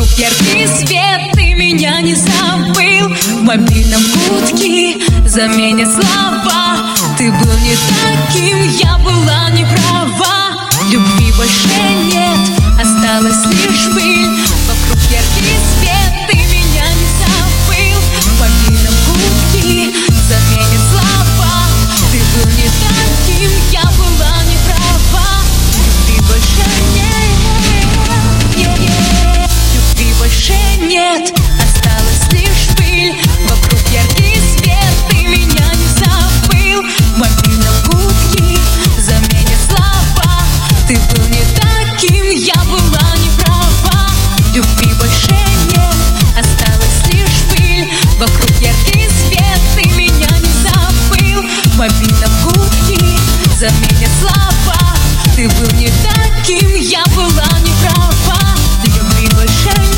Вокруг яркий свет, ты меня не забыл. В мобильном гудке заменят слова. Ты был не таким, я была не права. Любви больше нет, осталась лишь пыль. Вокруг яркий свет, ты меня не забыл. В мобильном гудке заменят слова. Ты был не таким, я была не права. Любви больше нет, любви больше нет, осталась лишь пыль. Вокруг яркий свет, ты меня не забыл. В мобильном гудке заменят слова. Ты был не таким, я была не права. Любви больше нет, осталась лишь пыль. Вокруг яркий свет, ты меня не забыл. В мобильном гудке заменят слова. Ты был не таким, я была не права. Любви больше нет.